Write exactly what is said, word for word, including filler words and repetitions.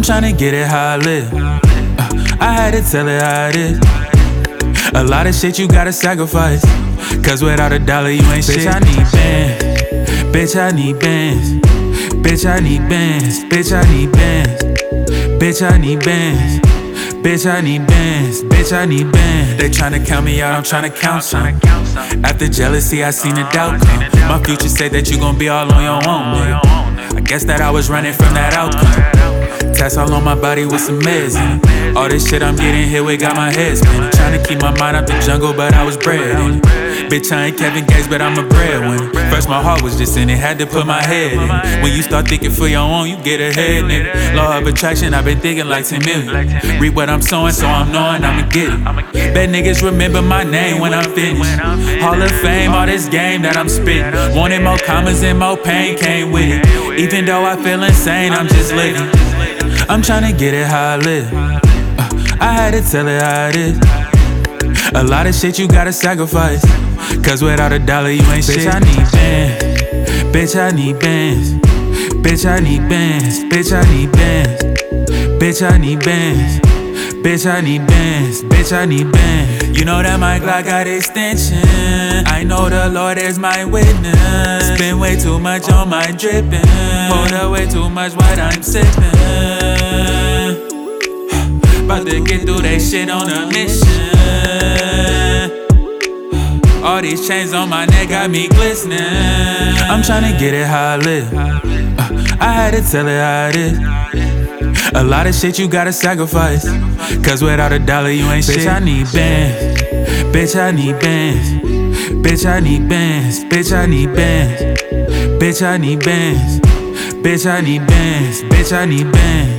tryna get it how I live. uh, I had to tell it how it is. A lot of shit you gotta sacrifice, cause without a dollar you ain't shit. Bitch, I need bands. Bitch, I need bands. Bitch, I need bands. Bitch, I need bands. Bitch, I need bands. Bitch, I need bands. Bitch, I need bands. They tryna count me out, I'm tryna count some. After jealousy, I seen the doubt come. My future said that you gon' be all on your own, nigga. I guess that I was running from that outcome. Tats all on my body with some meds in it. All this shit I'm getting hit with got my head spinning. Tryna keep my mind out the jungle, but I was bred in it. Bitch, I ain't Kevin Gates, but I'm a breadwinner. First my heart was just in it, had to put my head in it. When you start thinking for your own, you get ahead, nigga. Law of attraction, I've been thinking like ten million. Read what I'm sowing, so I'm knowing I'ma get it. Bet niggas remember my name when I'm finished. Hall of Fame, all this game that I'm spitting. Wanted more commas and more pain came with it. Even though I feel insane, I'm just living. I'm tryna get it how I live. uh, I had to tell it how it is. A lot of shit you gotta sacrifice, cause without a dollar you ain't shit. Bitch, I need bands. Bitch, I need bands. Bitch, I need bands. Bitch, I need bands. Bitch, I need bands. Bitch, I need bands. Bitch, I need bands. You know that my Glock got extension. I know the Lord is my witness. Spend way too much on my dripping. Hold up way too much while I'm sipping. About to get through that shit on a mission. All these chains on my neck got me glistening. I'm tryna get it how I live. uh, I had to tell it how it is. A lot of shit you gotta sacrifice, cause without a dollar you ain't shit. Bitch, I need bands. Bitch, I need bands. Bitch, I need bands. Bitch, I need bands. Bitch, I need bands. Bitch, I need bands. Bitch, I need bands.